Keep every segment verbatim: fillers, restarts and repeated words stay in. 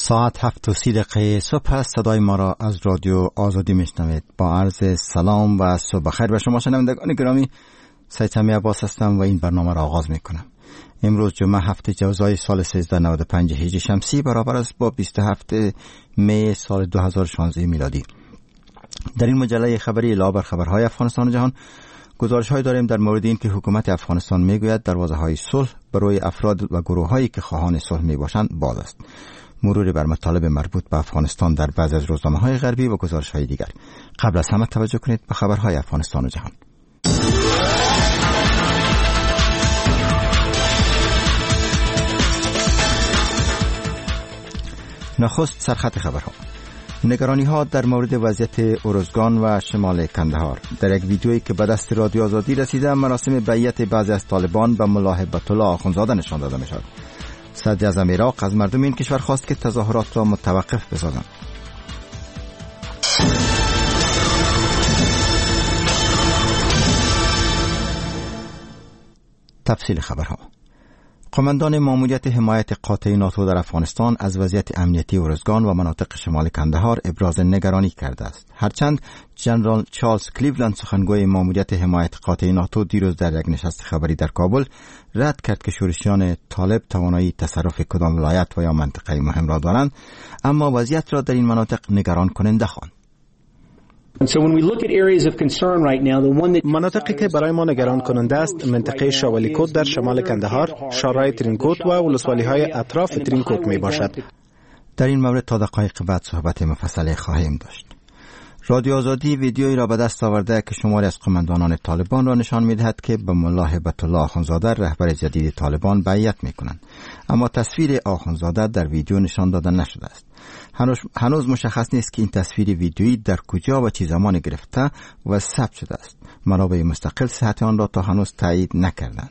ساعت هفت و سی دقیقه صبح است. صدای ما را از رادیو آزادی میشنوید. با عرض سلام و صبح بخیر به شما شنوندگان گرامی، سید سمی عباس هستم و این برنامه را آغاز میکنم. امروز جمعه هفته جوزای سال سیزده نود و پنج هجری شمسی برابر است با بیست و هفت می سال دو هزار و شانزده میلادی. در این مجله خبری لابر خبرهای افغانستان و جهان گزارش های داریم در مورد این که حکومت افغانستان میگوید دروازه های صلح برای افراد و گروه هایی که خواهان صلح می باشند باز است. مروری بر مطالب مربوط به افغانستان در بعضی از روزنامه های غربی و گزارش های دیگر. قبل از همه توجه کنید به خبرهای افغانستان و جهان. نخست سرخط خبرها. نگرانی ها در مورد وضعیت ارزگان و شمال کندهار. در یک ویدیویی که به دست رادیو آزادی رسیده، مراسم بیعت بعضی از طالبان به ملا هیبت الله آخوندزاده نشان داده می شود. صدر اعظم عراق از مردم این کشور خواست که تظاهرات را متوقف بسازند. تفصیل خبرها. قماندان ماموریت حمایت قاطع ناتو در افغانستان از وضعیت امنیتی ارزگان و مناطق شمال کندهار ابراز نگرانی کرده است. هرچند جنرال چارلز کلیولند، سخنگوی ماموریت حمایت قاطع ناتو، دیروز در یک نشست خبری در کابل رد کرد که شورشیان طالب توانایی تصرف کدام ولایت و یا منطقه مهم را دارند، اما وضعیت را در این مناطق نگران کننده خواند. مناطقی که برای ما نگران کننده است منطقه شاولیکوت در شمال کندهار، شارای ترینکوت و ولسوالی های اطراف ترینکوت می باشد. در این مورد تا دقایق بعد صحبت مفصلی خواهیم داشت. رادیو آزادی ویدیویی را به دست آورده که شماری از قماندانان طالبان را نشان می‌دهد که به ملا هیبت الله آخوندزاده رهبر جدید طالبان بیعت می‌کنند، اما تصویر آخوندزاده در ویدیو نشان داده نشده است. هنوز, هنوز مشخص نیست که این تصویر ویدیویی در کجا و چه زمان گرفته و ثبت شده است. منابع مستقل صحت آن را تا هنوز تایید نکردند.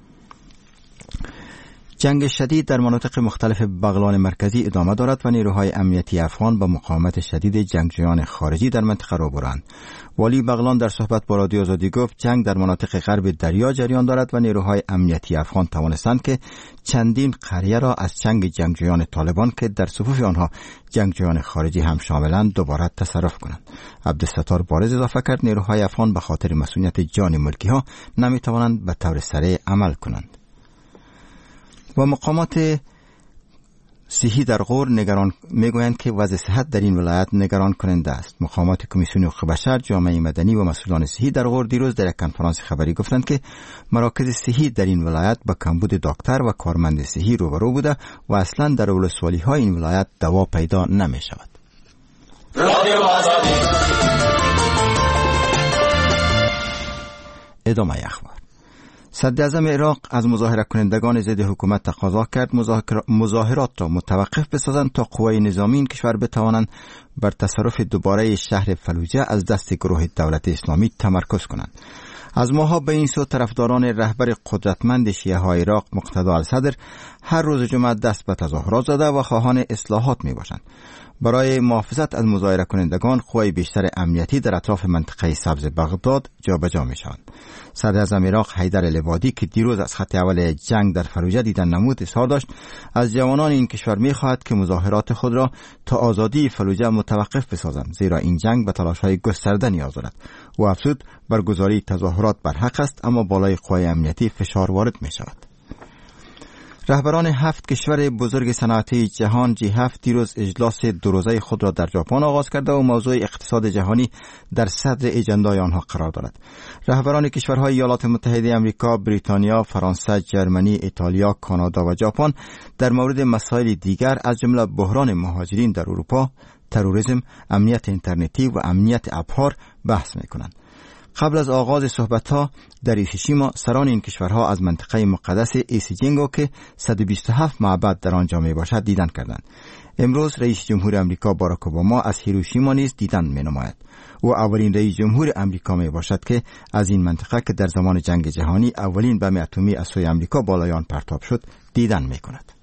جنگ شدید در مناطق مختلف بغلان مرکزی ادامه دارد و نیروهای امنیتی افغان با مقاومت شدید جنگجویان خارجی در منطقه روبروند. والی بغلان در صحبت با رادیو آزادی گفت جنگ در مناطق غرب دریا جریان دارد و نیروهای امنیتی افغان توانستند که چندین قریه را از چنگ جنگجویان طالبان که در صفوف آنها جنگجویان خارجی هم شاملند دوباره تصرف کنند. عبدالستار بارز اضافه کرد نیروهای افغان به خاطر مسئولیت جان ملکی ها نمی توانند به طور سریع عمل کنند. و مقامات صحی در غور نگران میگویند که وضع صحت در این ولایت نگران کننده است. مقامات کمیسیون حقوق بشر، جامعه مدنی و مسئولان صحی در غور دیروز در یک کنفرانس خبری گفتند که مراکز صحی در این ولایت با کمبود دکتر و کارمند صحی روبرو بوده و اصلا در ولسوالی های این ولایت دوا پیدا نمی شود. ادامه اخبار. صدر اعظم عراق از مظاهره کنندگان ضد حکومت تقاضا کرد مظاهرات را متوقف بسازند تا قوای نظامی این کشور بتوانند بر تصرف دوباره شهر فلوجه از دست گروه دولت اسلامی تمرکز کنند. از ماها به این سو طرفداران رهبر قدرتمند شیعه های عراق مقتدی الصدر هر روز جمعه دست به تظاهرات زده و خواهان اصلاحات می باشند. برای محافظت از مظاهره کنندگان قوای بیشتر امنیتی در اطراف منطقه سبز بغداد جابجا می شوند. صدر اعظم عراق حیدر العبادی که دیروز از خط اول جنگ در فلوجه دیدن نمود اظهار داشت از جوانان این کشور می خواهد که مظاهرات خود را تا آزادی فلوجه متوقف بسازند، زیرا این جنگ به تلاش‌های گسترده نیاز دارد. و افزود برگزاری تظاهرات برحق است، اما بالای قوای امنیتی فشار وارد می شود. رهبران هفت کشور بزرگ صنعتی جهان جی هفت دیروز اجلاس دو روزه خود را در ژاپن آغاز کرده و موضوع اقتصاد جهانی در صدر اجندای آنها قرار دارد. رهبران کشورهای ایالات متحده آمریکا، بریتانیا، فرانسه، جرمنی، ایتالیا، کانادا و ژاپن در مورد مسائل دیگر از جمله بحران مهاجرین در اروپا، تروریسم، امنیت اینترنتی و امنیت ابحار بحث می‌کنند. قبل از آغاز صحبت‌ها در ایشیشیما سران این کشورها از منطقه مقدس ایسیجینگو که صد و بیست و هفت معبد در آنجا میباشد دیدن کردند. امروز رئیس جمهور امریکا باراک اوباما از هیروشیما نیز دیدن مینماید. او اولین رئیس جمهور امریکا میباشد که از این منطقه که در زمان جنگ جهانی اولین بم اتمی از سوی امریکا بالای آن پرتاب شد دیدن میکند.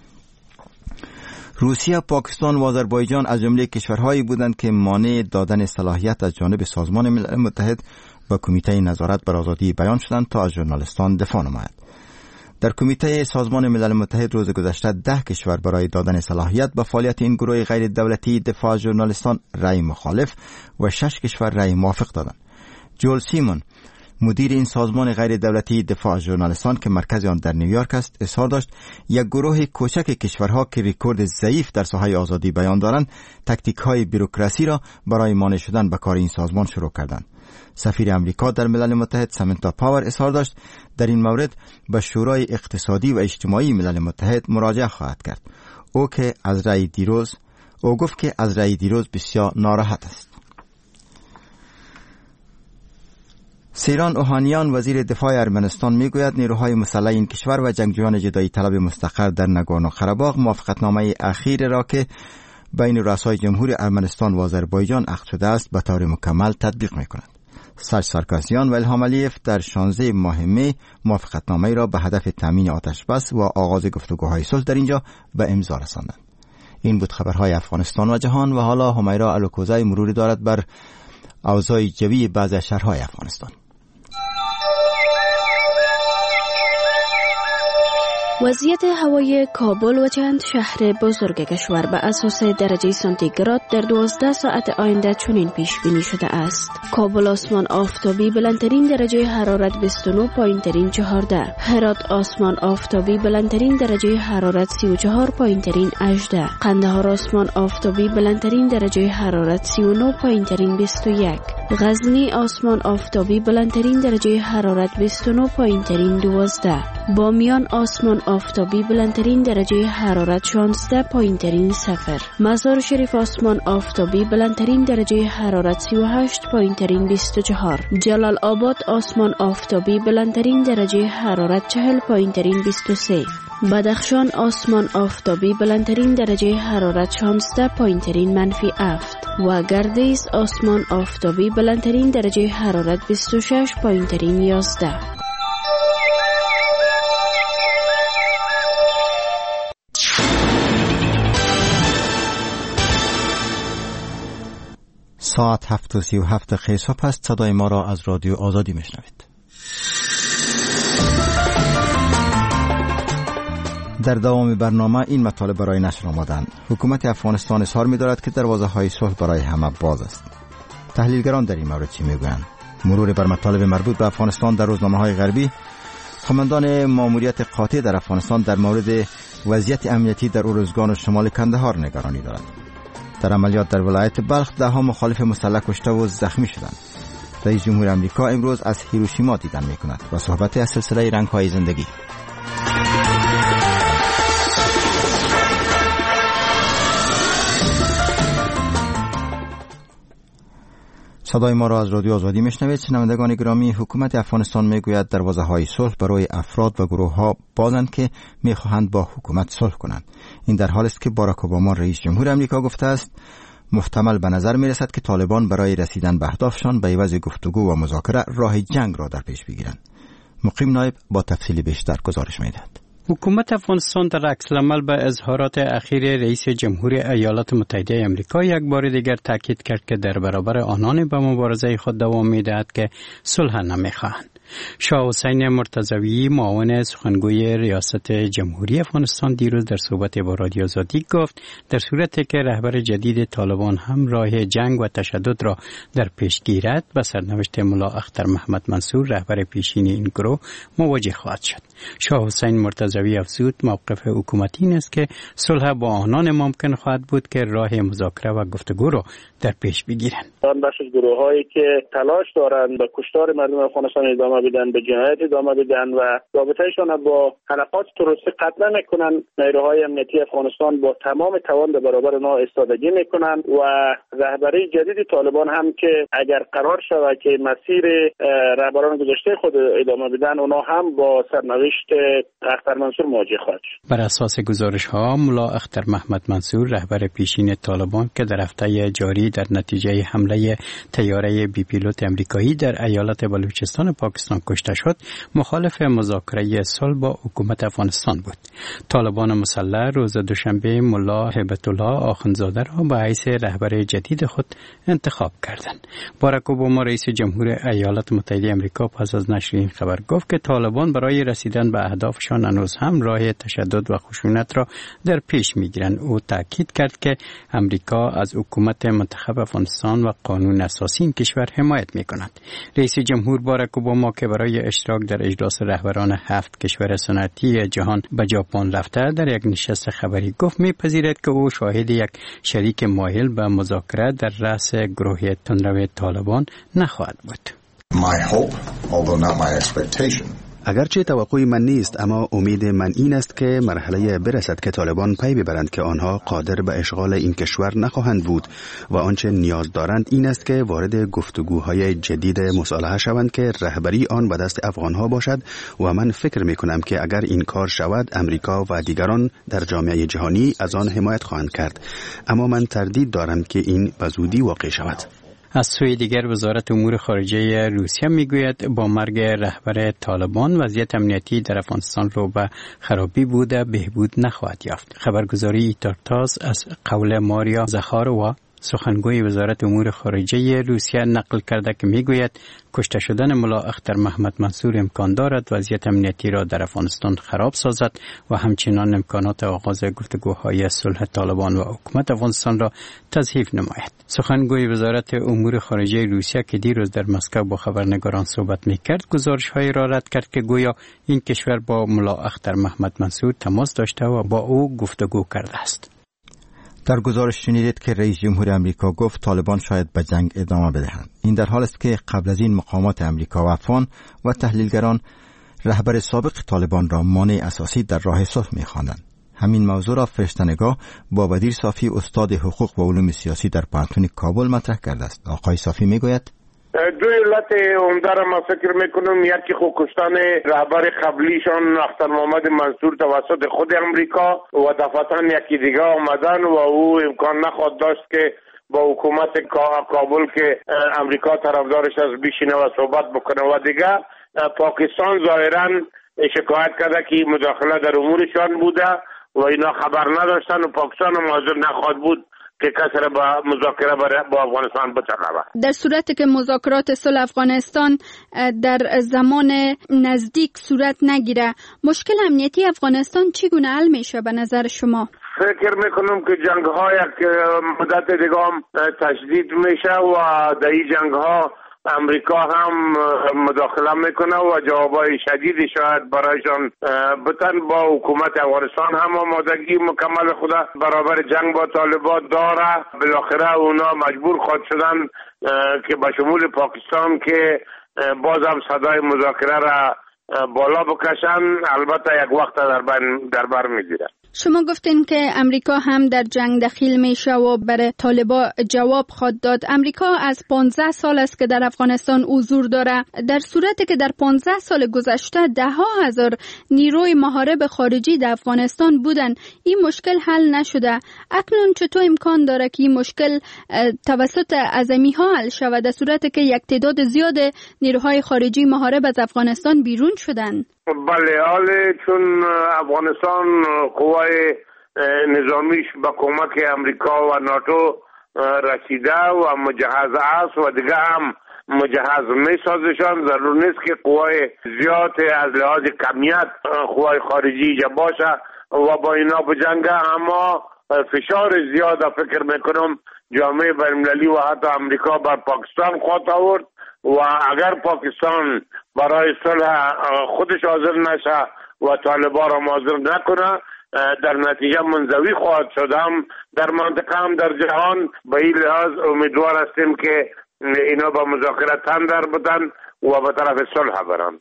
روسیه، پاکستان و آذربایجان از جمله کشورهایی بودند که مانع دادن صلاحیت از جانب سازمان ملل متحد و کمیته نظارت بر آزادی بیان شدند تا از ژورنالیستان دفاع نماید. در کمیته سازمان ملل متحد روز گذشته ده کشور برای دادن صلاحیت به فعالیت این گروه غیر دولتی دفاع ژورنالیستان رأی مخالف و شش کشور رأی موافق دادند. جول سیمون مدیر این سازمان غیر دولتی دفاع ژورنالیستان که مرکز آن در نیویورک است اظهار داشت یک گروه کوچک کشورها که رکورد ضعیف در ساحه آزادی بیان دارند تاکتیک های بیروکراسی را برای مانع شدن به کار این سازمان شروع کردند. سفیر امریکا در ملل متحد سامنتا پاور اظهار داشت در این مورد به شورای اقتصادی و اجتماعی ملل متحد مراجعه خواهد کرد. او که از رأی دیروز او گفت که از رأی دیروز بسیار ناراحت است. سیران اوهانیان وزیر دفاع ارمنستان میگوید نیروهای مسلح این کشور و جنگجویان جدایی طلب مستقر در ناگورنو قره‌باغ موافقتنامه اخیر را که بین رؤسای جمهور ارمنستان و آذربایجان عقد شده است به طور مکمل تطبیق می‌کند. سرج سارکاسیان و الهام علیف در شانزده ماه می موافقتنامه را به هدف تامین آتش بس و آغاز گفتگوهای صلح در اینجا به امضا رساندند. این بود خبرهای افغانستان و جهان و حالا همیرا الوکوزای مروری دارد بر اوضاع جوی بعضی شهرهای افغانستان. وضعیت هوای کابل و چند شهر بزرگ کشور به اساس درجه سانتیگراد در دوازده ساعت آینده چنین پیش بینی شده است. کابل آسمان آفتابی بلندترین درجه حرارت بیست و نه پایین ترین چهارده. هرات آسمان آفتابی بلندترین درجه حرارت سی و چهار پایین ترین هجده. قندهار آسمان آفتابی بلندترین درجه حرارت سی و نه پایین ترین بیست و یک. غزنی آسمان آفتابی بلندترین درجه حرارت بیست و نه پایین ترین دوازده. بامیان آسمان آفتابی بلندترین درجه حرارت شانزده پایین ترین صفر. مزار شریف آسمان آفتابی بلندترین درجه حرارت سی و هشت پایین ترین بیست و چهار. جلال آباد آسمان آفتابی بلندترین درجه حرارت چهل پایین ترین بیست و سه. بدخشان آسمان آفتابی بلندترین درجه حرارت شانزده پایین ترین منفی هفت و گردیز آسمان آفتابی بلندترین درجه حرارت بیست و شش پایین ترین یازده. ساعت هفت و سی و هفت دقیقه صبح است. صدای ما را از رادیو آزادی میشنوید. در دوام برنامه این مطالب برای نشر آمدند. حکومت افغانستان اظهار می‌دارد که دروازه‌های صلح برای همه باز است. تحلیلگران در این مورد چی میگویند؟ مرور بر مطالب مربوط به افغانستان در روزنامه‌های غربی. قماندان ماموریت قاطع در افغانستان در مورد وضعیت امنیتی در اروزگان و شمال کندهار نگرانی دارد. در عملیات در ولایت بلخ ده ها مخالف مسلح کشته و زخمی شدند. رئیس جمهور آمریکا امروز از هیروشیما دیدن می‌کند و صحبت از سلسله رنگ‌های زندگی. صدای ما را از رادیو آزادی میشنوید. شنوندگان گرامی، حکومت افغانستان میگوید دروازه‌های صلح برای افراد و گروه‌ها بازند که میخواهند با حکومت صلح کنند. این در حالی است که باراک اوباما رئیس جمهور آمریکا گفته است محتمل به نظر میرسد که طالبان برای رسیدن به اهدافشان به عوض گفتگو و مذاکره راه جنگ را در پیش بگیرند. مقیم نایب با تفصیل بیشتر گزارش میدهد. حکومت افغانستان در عکس‌العمل به اظهارات اخیر رئیس جمهور ایالات متحده آمریکا یک بار دیگر تاکید کرد که در برابر آنان به مبارزه خود دوام می‌دهد که صلح نمی‌خواهند. شاه حسین مرتضوی معاون سخنگوی ریاست جمهوری افغانستان دیروز در صحبت با رادیو آزادی گفت در صورتی که رهبر جدید طالبان هم راه جنگ و تشدد را در پیش گیرد به سرنوشت ملا اختر محمد منصور رهبر پیشین این گروه مواجه خواهد شد. شاه حسین مرتضوی افزود موقف حکومتی این است که صلح با آنان ممکن خواهد بود که راه مذاکره و گفتگو را در پیش بگیرند. آن بخش گروه‌هایی که تلاش دارند به کشتار مردم افغانستان ادامه بدن، به جنایت ادامه بدن و رابطه‌شان با حلقات تروریستی قطع نمی‌کنن، نیروهای امنیتی افغانستان با تمام توان در برابر آنها ایستادگی می‌کنند و رهبری جدید طالبان هم که اگر قرار شود که مسیر رهبران گذشته خود ادامه بدن، اونها هم با سرنوشت اختر منصور مواجه خواهد شد. بر اساس گزارش‌ها ملا اختر محمد منصور رهبر پیشین طالبان که در هفته جاری در نتیجه حمله طیاره بی پیلوت آمریکایی در ایالت بلوچستان پاکستان افغانستان کشته شد مخالف مذاکره صلح با حکومت افغانستان بود. طالبان مسلح روز دوشنبه ملا هیبت الله آخوندزاده را به حیث رهبر جدید خود انتخاب کردند. باراک اوباما رئیس جمهور ایالات متحده آمریکا پس از نشر این خبر گفت که طالبان برای رسیدن به اهدافشان هنوز هم راه تشدد و خشونت را در پیش میگیرند. او تاکید کرد که امریکا از حکومت منتخب افغانستان و قانون اساسی این کشور حمایت میکند. رئیس جمهور باراک اوباما که برای اشتراک در اجلاس رهبران هفت کشور صنعتی جهان به ژاپن رفته در یک نشست خبری گفت میپذیرد که او شاهد یک شریک مایل به مذاکره در رأس گروه تندرو طالبان نخواهد بود. My hope, although not my expectation. اگرچه توقعی من نیست، اما امید من این است که مرحله برسد که طالبان پی ببرند که آنها قادر به اشغال این کشور نخواهند بود و آنچه نیاز دارند این است که وارد گفتگوهای جدید مصالحه شوند که رهبری آن به دست افغانها باشد و من فکر می کنم که اگر این کار شود امریکا و دیگران در جامعه جهانی از آن حمایت خواهند کرد، اما من تردید دارم که این به زودی واقع شود. از سوی دیگر وزارت امور خارجه روسیه میگوید با مرگ رهبر طالبان وضعیت امنیتی در افغانستان رو به خرابی بوده بهبود نخواهد یافت. خبرگزاری ایتارتاس از قول ماریا زخاروا سخنگوی وزارت امور خارجه روسیه نقل کرده که میگوید کشته شدن ملا اختر محمد منصور امکان دارد وضعیت امنیتی را در افغانستان خراب سازد و همچنان امکانات آغاز گفتگوهای صلح طالبان و حکومت افغانستان را تضعیف نماید. سخنگوی وزارت امور خارجه روسیه که دیروز در مسکو با خبرنگاران صحبت میکرد گزارش‌هایی را رد کرد که گویا این کشور با ملا اختر محمد منصور تماس داشته و با او گفتگو کرده است. در گزارش شنیدید که رئیس جمهور امریکا گفت طالبان شاید به جنگ ادامه بدهند. این در حال است که قبل از این مقامات امریکا و افغان و تحلیلگران رهبر سابق طالبان را مانع اساسی در راه صلح می‌خواندند. همین موضوع را فرشته‌نگاه با بدیر صافی استاد حقوق و علوم سیاسی در پانتون کابل مطرح کرده است. آقای صافی میگوید دو علت عمده را ما فکر میکنم، یکی خود کشتن رهبر قبلیشان اختر محمد منصور توسط خود امریکا و دفعتاً یکی دیگه آمدن و او امکان نخواهد داشت که با حکومت کابل که امریکا طرفدارش از بیشینه و صحبت بکنه و دیگه پاکستان ظاهراً شکایت کرده که مداخله در امورشان بوده و اینا خبر نداشتن و پاکستان هم حاضر نخواهد بود که کسر با مذاکره با افغانستان بچرخه. در صورتی که مذاکرات صلح افغانستان در زمان نزدیک صورت نگیره، مشکل امنیتی افغانستان چگونه حل میشه به نظر شما؟ فکر میکنم که جنگ ها یک مدت دیگه هم تشدید میشه و در این جنگ ها امریکا هم مداخله میکنه و جوابای شدیدی شاید برایشان بتن. با حکومت افغانستان هم آمادگی مکمل خود برابر جنگ با طالبان داره. بالاخره اونا مجبور خواهد شدن که به شمول پاکستان که بازم صدای مذاکره را بالا بکشن، البته یک وقت در بر در بر میگیره. شما گفتین که امریکا هم در جنگ دخیل میشه و برای طالبان جواب خواهد داد. امریکا از پانزده سال است که در افغانستان حضور داره. در صورتی که در پانزده سال گذشته ده ها هزار نیروی محارب خارجی در افغانستان بودن، این مشکل حل نشده. اکنون چطور امکان داره که این مشکل توسط اعظمی ها حل شود در صورتی که یک تعداد زیاد نیروهای خارجی محارب از افغانستان بیرون شدن؟ بله، حالا چون افغانستان قوای نظامیش با کمک امریکا و ناتو رسیده و مجهز است و دیگه هم مجهز می سازشان، ضرور نیست که قوای زیاد از لحاظ کمیت قوای خارجی جا باشه و با اینا بجنگه. اما فشار زیاد فکر میکنم جامعه بین‌المللی و حتی امریکا بر پاکستان خواهد آورد و اگر پاکستان برای صلح خودش حاضر نشه و طالبان را حاضر نکنه، در نتیجه منزوی خواهد شدم در منطقه هم در جهان. به این لحاظ امیدوار هستیم که اینا با مذاکره تن در بدن و به طرف صلح برن.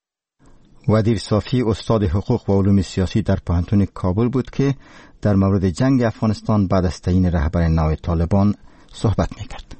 ودیر صافی استاد حقوق و علوم سیاسی در پانتون کابل بود که در مورد جنگ افغانستان بعد از تعیین رهبر نو طالبان صحبت میکرد.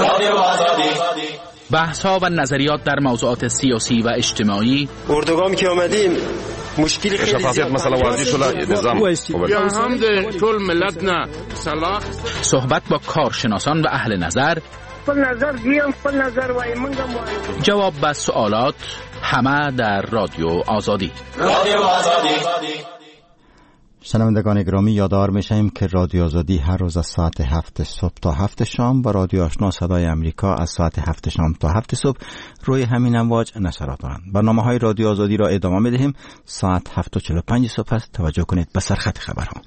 بحث‌ها و نظریات در موضوعات سیاسی و اجتماعی. اردوگام که آمدیم مشکلی خیلی شفافیت مثلا واضح شده نظام یا هم ده طول ملت نه صلاح. صحبت با کارشناسان و اهل نظر خپل نظر دیم خپل نظر وای منګه جواب به سوالات همه در رادیو آزادی. رادیو آزادی. شنوندگان گرامی، یادآور میشیم که رادیو آزادی هر روز از ساعت هفت صبح تا هفت شام و رادیو آشنا صدای امریکا از ساعت هفت شام تا هفت صبح روی همین امواج نشرات دارند. برنامه های رادیو آزادی را ادامه میدهیم. ساعت هفت و چهل و پنج صبح است. توجه کنید به سرخط خبرها.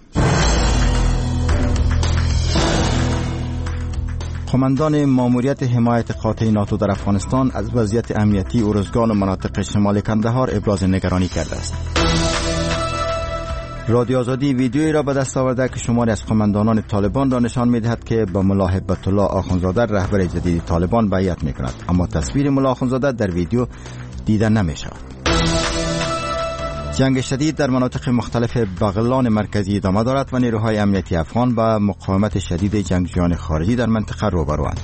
قماندان ماموریت حمایت قاطع ناتو در افغانستان از وضعیت امنیتی ارزگان و مناطق شمال کندهار ابراز نگرانی کرده است. رادیو آزادی ویدیویی را به دست آورده که شماری از قماندانان طالبان را نشان می‌دهد که به ملا هبت الله آخوندزاده رهبر جدید طالبان بیعت می‌کند، اما تصویر ملا آخوندزاده در ویدیو دیده نمی‌شود. جنگ شدید در مناطق مختلف بغلان مرکزی ادامه دارد و نیروهای امنیتی افغان با مقاومت شدید جنگجویان خارجی در منطقه روبروند.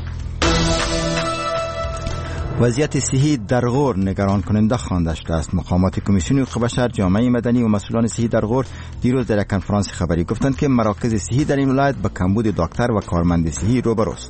وضعیت صحی در غور نگران کننده خوانده شده است. مقامات کمیسیون حقوق بشر، جامعه مدنی و مسئولان صحی در غور دیروز در کنفرانس خبری گفتند که مراکز صحی در این ولایت به کمبود دکتر و کارمند صحی روبروست.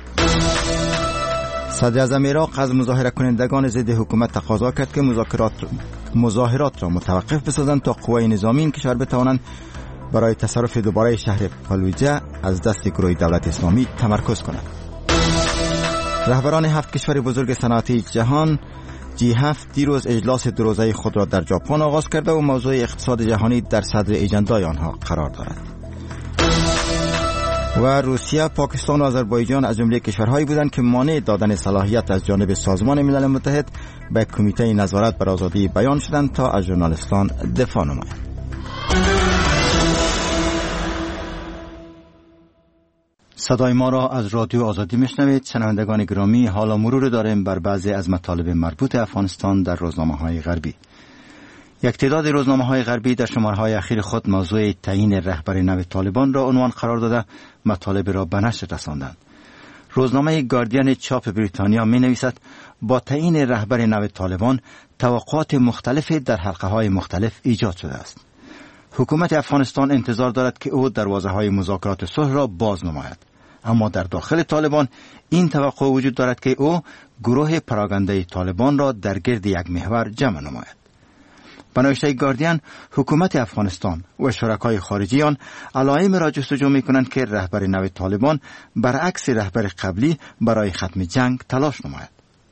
صدر اعظم عراق از مظاهره کنندگان ضد حکومت تقاضا کرد که مذاکرات مظاهرات را متوقف بسازند تا قوای نظامی این کشور بتوانند برای تصرف دوباره شهر فلوجه از دست گروه دولت اسلامی تمرکز کنند. رهبران هفت کشور بزرگ صنعتی جهان جی هفت دیروز اجلاس دو روزه خود را در ژاپن آغاز کرده و موضوع اقتصاد جهانی در صدر اجندای آنها قرار دارد. و روسیه، پاکستان و آذربایجان از جمله کشورهایی بودند که مانع دادن صلاحیت از جانب سازمان ملل متحد به کمیته نظارت بر آزادی بیان شدند تا از ژورنالیستان دفاع نمایند. صدای ما را از رادیو آزادی میشنوید. شنوندگان گرامی، حالا مرور داریم بر بعضی از مطالب مربوط افغانستان در روزنامه‌های غربی. یک تعداد روزنامه‌های غربی در شماره‌های اخیر خود موضوع تعیین رهبر نو طالبان را عنوان قرار داده مطالب را به نشر رساندند. روزنامه گاردین چاپ بریتانیا می‌نویسد با تعیین رهبر نو طالبان توقعات مختلفی در حلقه‌های مختلف ایجاد شده است. حکومت افغانستان انتظار دارد که او دروازه‌های مذاکرات صلح را باز نماید، اما در داخل طالبان این توقع وجود دارد که او گروه پراگنده طالبان را در گرد یک محور جمع نماید. به نوشته گاردین، حکومت افغانستان و شرکای خارجی آن علائم را جستجو می‌کنند که رهبر نو طالبان برعکس رهبر قبلی برای ختم جنگ تلاش نماید.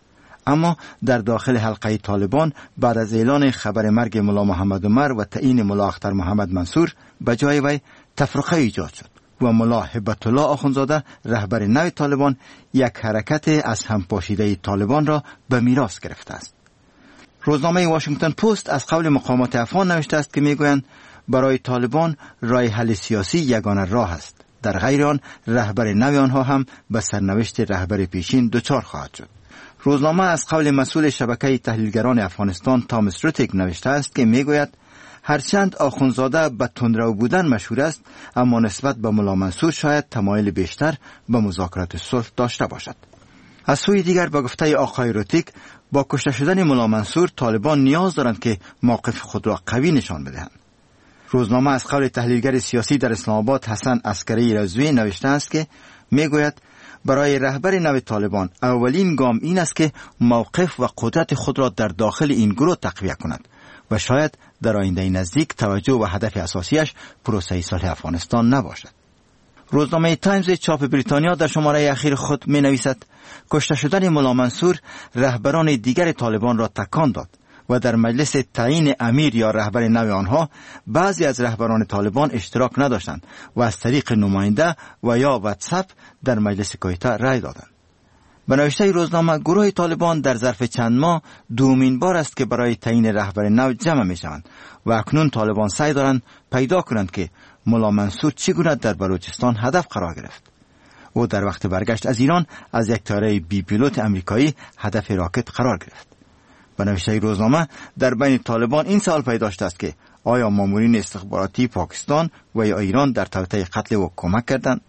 اما در داخل حلقه طالبان بعد از اعلان خبر مرگ ملا محمد عمر و تعیین ملا اختر محمد منصور به جای وی تفرقه ایجاد شد و ملا هبت الله آخوندزاده رهبر نو طالبان یک حرکت از هم پاشیده طالبان را به میراث گرفته است. روزنامه واشنگتن پست از قول مقامات افغان نوشته است که میگویند برای طالبان راه حل سیاسی یگانه راه است. در غیر آن رهبر نو آنها هم به سرنوشت رهبر پیشین دچار خواهد شد. روزنامه از قول مسئول شبکه تحلیلگران افغانستان تامس روتیک نوشته است که میگوید هرچند آخوندزاده به تندرو بودن مشهور است، اما نسبت به ملا منصور شاید تمایل بیشتر به مذاکرات صلح داشته باشد. از سوی دیگر با گفته آقای روتیک با کشته شدن ملا منصور طالبان نیاز دارند که موقف خود را قوی نشان بدهند. روزنامه از قول تحلیلگر سیاسی در اسلام آباد حسن عسکری رضوی نوشته است که میگوید برای رهبر نو طالبان اولین گام این است که موقف و قدرت خود را در داخل این گروه تقویت کند و شاید در آینده نزدیک توجه و هدف اساسیش پروسه صلح افغانستان نباشد. روزنامه تایمز چاپ بریتانیا در شماره اخیر خود می نویسد کشته شدن ملا منصور رهبران دیگر طالبان را تکان داد و در مجلس تعیین امیر یا رهبر نو آنها بعضی از رهبران طالبان اشتراک نداشتند و از طریق نماینده و یا واتساپ در مجلس کویته رای دادند. به نوشته روزنامه گروه طالبان در ظرف چند ماه دومین بار است که برای تعیین رهبر نو جمع می شوند و اکنون طالبان سعی دارند پیدا کنند که ملا منصور چگونه در بلوچستان هدف قرار گرفت. او در وقت برگشت از ایران از یک طیاره بی پیلوت امریکایی هدف راکت قرار گرفت. به نوشته روزنامه در بین طالبان این سوال پیدا شده است که آیا مامورین استخباراتی پاکستان و یا ایران در توطئه قتل او کمک کردند؟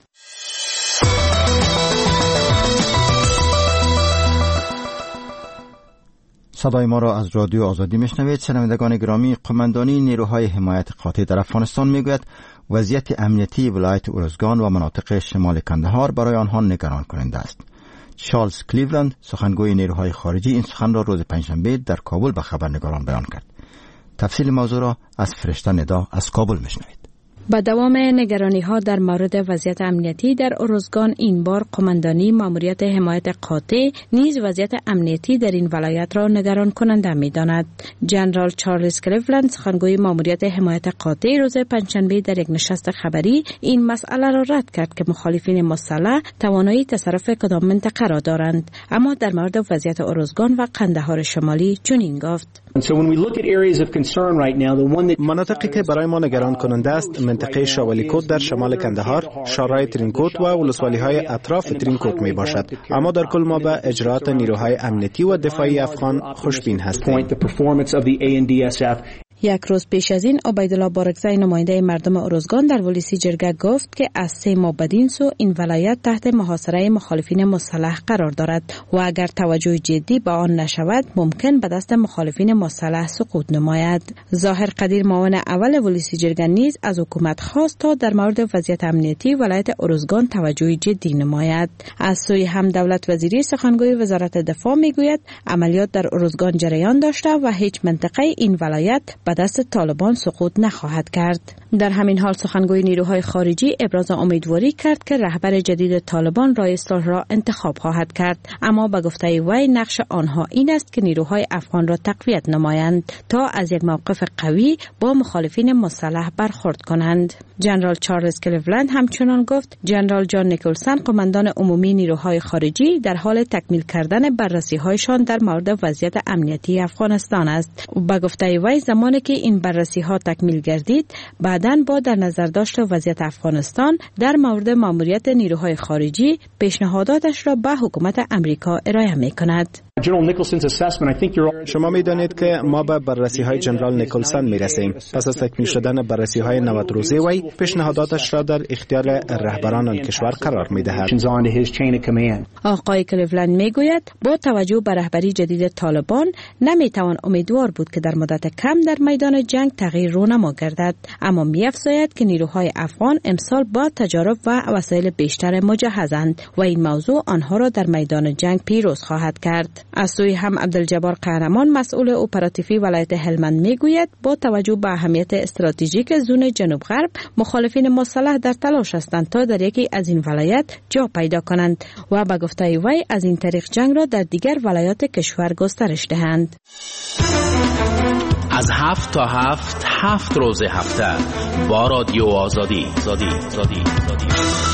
صدای ما را از رادیو آزادی میشنوید. شنوندگان گرامی، قماندانی نیروهای حمایت قاطع در افغانستان میگوید وضعیت امنیتی ولایت ارزگان و مناطق شمال کندهار برای آنها نگران کننده است. چارلز کلیولند سخنگوی نیروهای خارجی این سخن را روز پنجشنبه در کابل به خبرنگاران بیان کرد. تفصیل موضوع را از فرشته ندا از کابل میشنوید. با دوام نگرانی ها در مورد وضعیت امنیتی در ارزگان، این بار قماندانی ماموریت حمایت قاطع نیز وضعیت امنیتی در این ولایت را نگران کننده می داند. جنرال چارلز کلیولند سخنگوی ماموریت حمایت قاطع روز پنجشنبه در یک نشست خبری این مسئله را رد کرد که مخالفین مسلح توانایی تصرف کدام منطقه را دارند، اما در مورد وضعیت ارزگان و قندهار شمالی چنین گفت: مناطقی که برای ما نگران کننده است منطقه شاولیکوت در شمال کندهار، شارای ترینکوت و ولسوالی‌های اطراف ترینکوت می باشد. اما در کل ما به اجرات نیروهای امنیتی و دفاعی افغان خوشبین هستیم. یک روز پیش از این عبیدالله بارکزی نماینده مردم ارزگان در ولسی جرگه گفت که از سه ماه بدین سو این ولایت تحت محاصره مخالفین مسلح قرار دارد و اگر توجه جدی به آن نشود ممکن به دست مخالفین مسلح سقوط نماید. ظاهر قدیر معاون اول ولسی جرگه نیز از حکومت خواست تا در مورد وضعیت امنیتی ولایت ارزگان توجه جدی نماید. از سوی هم دولت وزیری سخنگوی وزارت دفاع میگوید عملیات در ارزگان جریان داشته و هیچ منطقه این ولایت به دست طالبان سقوط نخواهد کرد. در همین حال سخنگوی نیروهای خارجی ابراز امیدواری کرد که رهبر جدید طالبان رای صلح را انتخاب خواهد کرد، اما به گفته وی نقش آنها این است که نیروهای افغان را تقویت نمایند تا از یک موقف قوی با مخالفین مسلح برخورد کنند. جنرال چارلز کلیولند همچنان گفت جنرال جان نیکلسن قماندان عمومی نیروهای خارجی در حال تکمیل کردن بررسی‌هایشان در مورد وضعیت امنیتی افغانستان است. به گفته وی زمانی که این بررسی‌ها تکمیل گردید بعداً با در نظر داشت وضعیت افغانستان در مورد ماموریت نیروهای خارجی پیشنهاداتش را به حکومت امریکا ارائه می‌کند. شما می‌دانید که ما به بررسی‌های جنرال نیکلسن می‌رسیم. پس از تکمیل شدن بررسی‌های نود روزه وی پیشنهاداتش را در اختیار رهبران آن کشور قرار می‌دهد. آقای کلیولند می‌گوید با توجه به رهبری جدید طالبان نمی‌توان امیدوار بود که در مدت کم در میدان جنگ تغییر رونما گردد، اما می‌افزاید که نیروهای افغان امسال با تجارب و وسایل بیشتر مجهزند و این موضوع آنها را در میدان جنگ پیروز خواهد کرد. از سوی هم عبدالجبار قهرمان مسئول اپراتیفی ولایت هلمند میگوید با توجه به اهمیت استراتژیک زون جنوب غرب مخالفین مسلح در تلاش هستند تا در یکی از این ولایت جا پیدا کنند و به گفته وی از این طریق جنگ را در دیگر ولایات کشور گسترش دهند. از هفت تا هفت هفت روز هفته با رادیو آزادی زادی زادی زادی.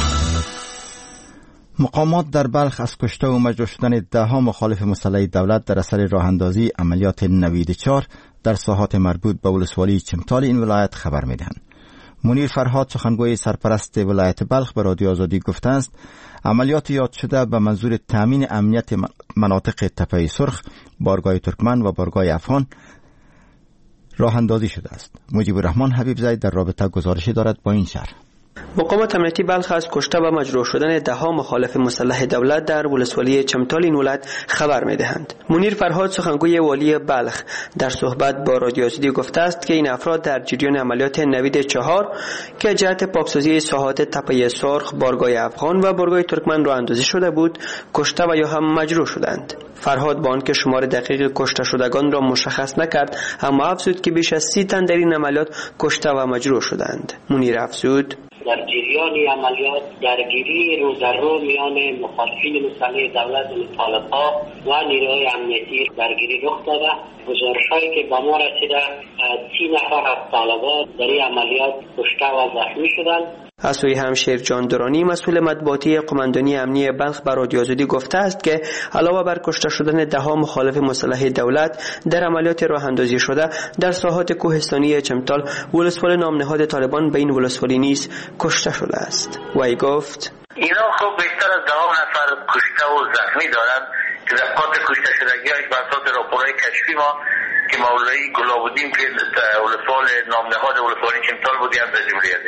مقامات در بلخ از کشته و مجروح شدن ده ها مخالف مسلح دولت در اثر راه اندازی عملیات نوید چهار در ساحات مربوط به ولسوالی چمتال این ولایت خبر میدهند. منیر فرهاد سخنگوی سرپرست ولایت بلخ به رادیو آزادی گفته است عملیات یاد شده به منظور تامین امنیت مناطق تپه سرخ، بارگاه ترکمن و بارگاه افغان راه اندازی شده است. مجیب الرحمن حبیب زاید در رابطه گزارشی دارد با این شهر. مقامات امنیتی بلخ از کشته و مجروح شدن ده ها مخالف مسلح دولت در ولسوالی چمتال این ولایت خبر می‌دهند. منیر فرهاد سخنگوی والی بلخ در صحبت با رادیو آزادی گفته است که این افراد در جریان عملیات نوید چهار که جهت پاکسازی ساحات تپه سرخ، بارگاه افغان و بارگاه ترکمن راه اندازی شده بود، کشته و یا هم مجروح شدند. فرهاد با آنکه شمار دقیق کشته شدگان را مشخص نکرد، اما افزود که بیش از سی تن در این عملیات کشته و مجروح شدند. منیر افزود در جریان عملیات درگیری روزرو میان مخالفین مسلح دولت و طالبان و نیروهای امنیتی درگیری رخ داده. گزارش‌هایی که به ما رسیده سی نفر از طالبان در این عملیات کشته و زخمی شدند. از سوی هم شیرجان درانی مسئول مطبوعاتی قماندانی امنی بلخ به رادیو آزادی گفته است که علاوه بر کشته شدن ده ها مخالف مسلح دولت در عملیات راه اندازی شده در ساحات کوهستانی چمتال ولسوالی نامنهاد طالبان به این ولسوالی نیز کشته شده است. وی گفت اینا خب بیشتر از ده ها نفر کشته و زخمی دارند که در قاط کشته شدگی‌هاش بر اساس راپورهای کشفی ما که مولوی گلاب‌الدین که ولسوالی نامنهاد ولسوالی چمتال بودی هم در جمله از اینا است.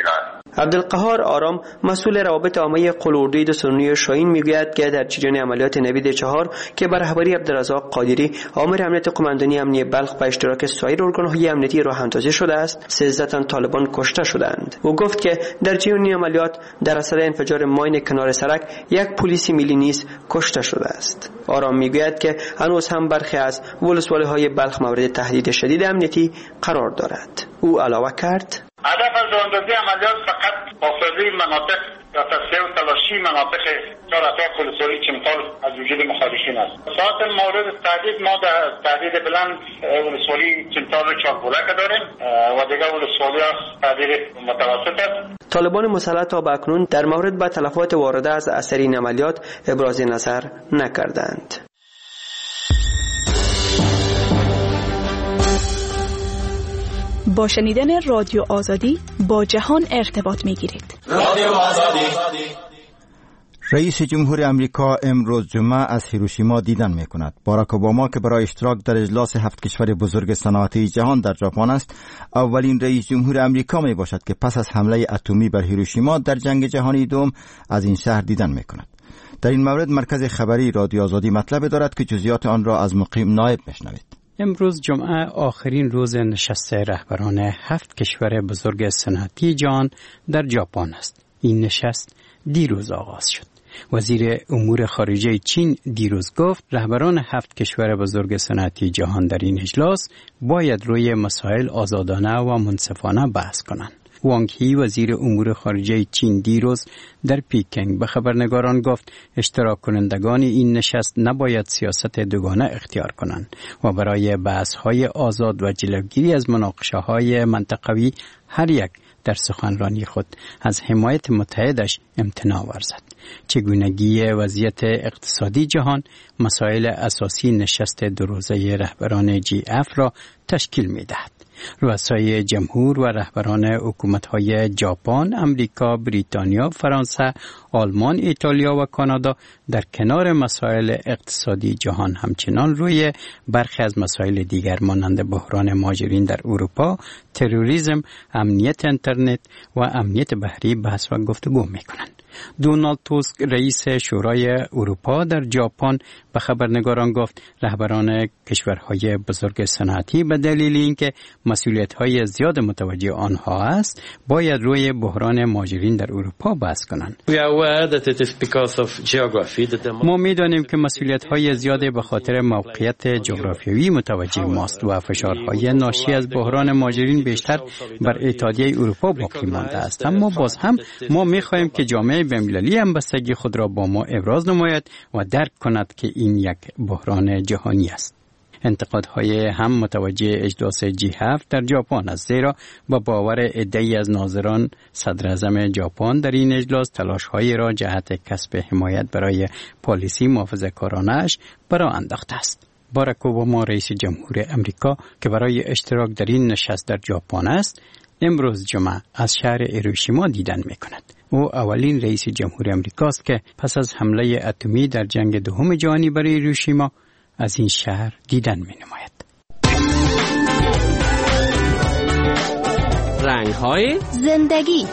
عبدالقهار آرام مسئول روابط عامه قلعه‌ردی دو سرونی شاهین میگوید که در جریان عملیات نوید چهار که بر رهبری عبدالرزاق قادری آمر امنیت قماندانی امنیه بلخ به اشتراک سایر ارگان‌های امنیتی راه اندازی شده است، سیزده تن طالبان کشته شدند. او گفت که در جریان عملیات در اثر انفجار ماین کنار سرک یک پلیس ملی نیز کشته شده است. آرام میگوید که هنوز هم برخی از ولسوالی‌های بلخ مورد تهدید شدید امنیتی قرار دارد. او علاوه کرد: هدف از راهاندازی عملیات فقط بازسازی مناطق یا تصفیه و تلاشی مناطق چهار اطراف ولسوالی چمتال از وجود مخالفین است. ساعت مورد تهدید ما در تهدید بلند ولسوالی چمتال و چاکبولک داریم و دیگر ولسوالی ها تهدید متوسط است. طالبان مسلح تا به اکنون در مورد به تلفات وارده از اثر این عملیات ابراز نظر نکردند. با شنیدن رادیو آزادی با جهان ارتباط می‌گیرید. رادیو آزادی. رئیس جمهور امریکا امروز جمعه از هیروشیما دیدن می‌کند. باراک اوباما که برای اشتراک در اجلاس هفت کشور بزرگ صنعتی جهان در ژاپن است، اولین رئیس جمهور امریکا میباشد که پس از حمله اتمی بر هیروشیما در جنگ جهانی دوم از این شهر دیدن می‌کند. در این مورد مرکز خبری رادیو آزادی مطلب دارد که جزئیات آن را از مقیم نایب میشنوید. امروز جمعه آخرین روز نشست رهبران هفت کشور بزرگ صنعتی جهان در ژاپن است. این نشست دیروز آغاز شد. وزیر امور خارجه چین دیروز گفت رهبران هفت کشور بزرگ صنعتی جهان در این اجلاس باید روی مسائل آزادانه و منصفانه بحث کنند. وانگ هی وزیر امور خارجه چین دیروز در پیکنگ به خبرنگاران گفت اشتراک کنندگان این نشست نباید سیاست دوگانه اختیار کنند و برای بحث‌های آزاد و جلوگیری از مناقشه‌های منطقوی هر یک در سخنرانی خود از حمایت متحدش امتناع ورزد. چگونگی وضعیت اقتصادی جهان مسائل اساسی نشست دو روزه رهبران جی اف را تشکیل می‌دهد. رؤسای جمهور و رهبران حکومت‌های ژاپن، امریکا، بریتانیا، فرانسه، آلمان، ایتالیا و کانادا در کنار مسائل اقتصادی جهان همچنان روی برخی از مسائل دیگر مانند بحران مهاجرین در اروپا، تروریسم، امنیت اینترنت و امنیت بحری بحث و گفتگو می‌کنند. دونالد توسک رئیس شورای اروپا در ژاپن به خبرنگاران گفت رهبران کشورهای بزرگ صنعتی به دلیل اینکه مسئولیت‌های زیاد متوجه آنها است باید روی بحران مهاجرین در اروپا بحث کنند. ما می‌دانیم که مسئولیت‌های زیاد به خاطر موقعیت جغرافیایی متوجه ماست و فشارهای ناشی از بحران مهاجرین بیشتر بر اتحادیه اروپا باقی مانده است، اما باز هم ما می‌خواهیم که جامعه بین‌المللی همبستگی خود را با ما ابراز نماید و درک کند که این یک بحران جهانی است. انتقادهای هم متوجه اجلاس جی هفت در ژاپن است، زیرا با باور عده‌ای از ناظران صدر اعظم ژاپن در این اجلاس تلاش‌های را جهت کسب حمایت برای پالیسی محافظه‌کارانه‌اش برآ انداخته است. باراک اوباما رئیس جمهور امریکا که برای اشتراک در این نشست در ژاپن است، امروز جمعه از شهر هیروشیما دیدن می‌کند. او اولین رئیس جمهور امریکاست که پس از حمله اتمی در جنگ دوم جهانی بر هیروشیما از این شهر دیدن می‌نماید. رنگ‌های زندگی.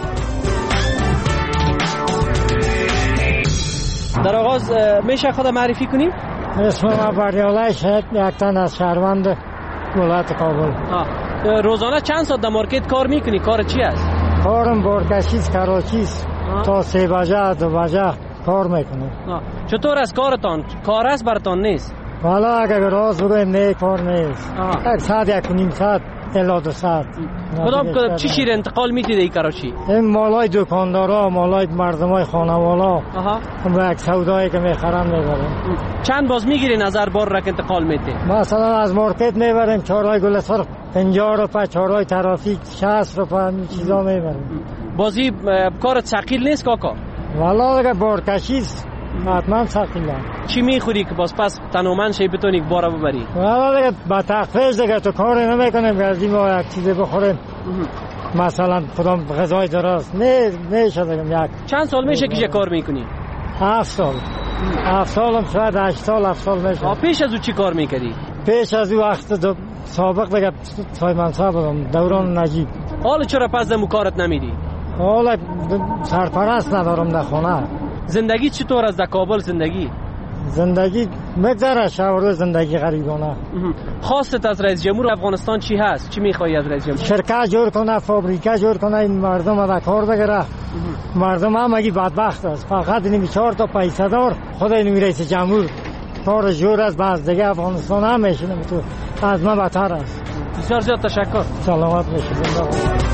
در آغاز میشه خود معرفی کنیم؟ اسم ما بردیالای شهد یک تن از شهروند ولایت کابل. روزانه چند ساعت در مارکت کار میکنی؟ کار چی است؟ کارم بارکشیست، کراچیست. تا سه بجه دو بجه کار میکنم. چطور از کارتان؟ کار است برتان نیست؟ والا اگر راز بگویم نه کار نیست. یک ساعت یک نیم ساعت الا دو ساعت. کدام کدام چی شیر انتقال میدید ای کراچی؟ این مالای دکاندارا، مالای مردمای خانوالا. آها. هم یک سودایی که میخرن میبرن. چند باز میگیری نظر بار را که انتقال میدی؟ مثلا از مارکت میبریم چهارای گل سرخ پنجاه روپیه، چهارای ترافیک شصت روپیه، این چیزا میبریم. بازی کارت ثقیل نیست کاکا؟ والا دیگه بارکشیست. حتما ثقیله. چی میخوری که باز پس تنومند شی بتونی بارا ببری؟ والا دیگه با تخفیف دیگه تو کاری نمیکنیم که از این ما یک چیزی بخوریم. مثلا کدام غذای درست نه میشه دیگه. یک چند سال میشه که کار میکنی؟ هفت سال. هفت سالم شاید هشت سال هفت سال میشه. پیش از او چی کار میکردی؟ پیش از او وقت دو سابق دیگه سای منصب بودم، دوران نجیب. حالا چرا پس دمو کارت نمیدی؟ حالا سرپرست ندارم در خونه. زندگی چطور است در کابل زندگی؟ زندگی مگذره شورده زندگی غریبانه. خواستت از رئیس جمهور افغانستان چی هست؟ چی میخوایی از رئیس جمهور؟ شرکت جور کنه، فابریکه جور کنه، این مردم را کار بگیره. مردم هم اگه بدبخت است، فقط این چهار تا پیسه دار خود این رئیس جمهور کار جور است، بعض دیگه افغانستان هم میشینه تو از ما بدتر است. بسیار زیاد تشکر. سلامت باشید.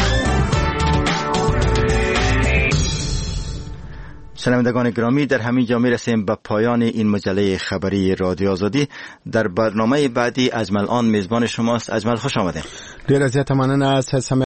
شنوندگان گرامی، در همین جا میرسیم به پایان این مجله خبری رادیو آزادی. در برنامه بعدی اجمل آن میزبان شماست. اجمل خوش آمده. ډیر زیات مننه از